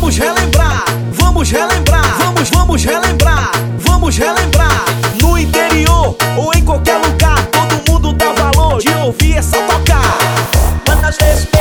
Vamos relembrar, vamos relembrar, vamos relembrar, vamos relembrar. No interior ou em qualquer lugar, todo mundo dá valor de ouvir essa tocar. Quantas vezes